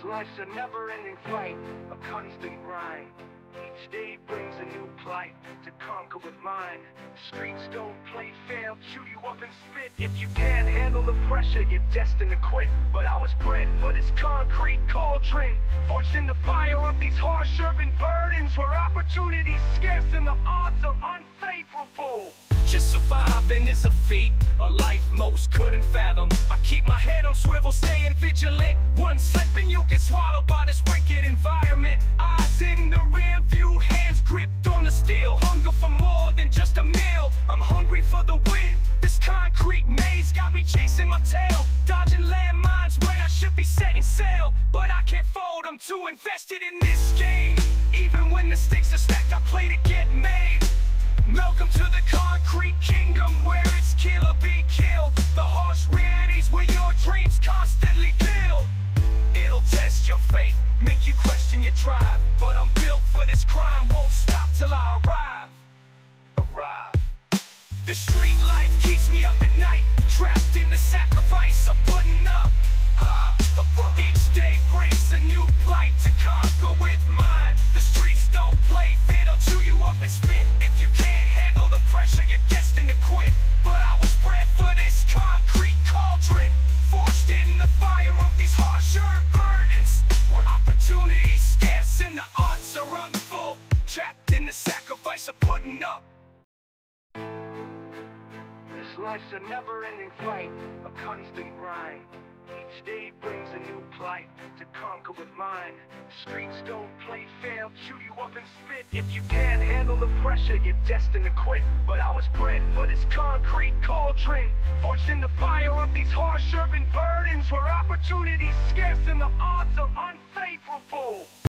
Life's a never-ending fight, a constant grind. Each day brings a new plight to conquer with mind. Streets don't play fair, chew you up and spit. If you can't handle the pressure, you're destined to quit. But I was bred for this concrete cauldron, forged in the fire of these harsh urban burdens, where opportunity's scarce and the odds are unfavorable. Just surviving is a feat, a life most couldn't fathom. I keep my head on swivel, staying vigilant. One slip and you get swallowed by this wicked environment. Eyes in the rear view, hands gripped on the steel. Hunger for more than just a meal, I'm hungry for the win. This concrete maze got me chasing my tail, dodging landmines when I should be setting sail. But I can't fold, I'm too invested in this game. Even when the stakes are stacked, I play to get made. Welcome to the concrete kingdom, where it's kill or be killed. The harsh realities where your dreams constantly build. It'll test your faith, make you question your drive. But I'm built for this crime, won't stop till I arrive. The street life keeps me up at night, trapped in the sacrifice of putting up. Each day brings a new plight to conquer with mine. The streets don't play fair, they'll chew you up and spit. If you can't handle the pressure, you're destined to quit. But I was bred for this concrete cauldron, forged in the fire of these harsh earth burdens, where opportunity's scarce and the odds are unfull, trapped in the sacrifice of putting up. This life's a never-ending fight, a constant grind. Each day brings a new plight to conquer with mind. Streets don't play fair, chew you up and spit. If you can't handle the pressure, you're destined to quit. But I was bred for this concrete cauldron, forged in the fire of these harsh urban burdens, where opportunity's scarce and the odds are unfair.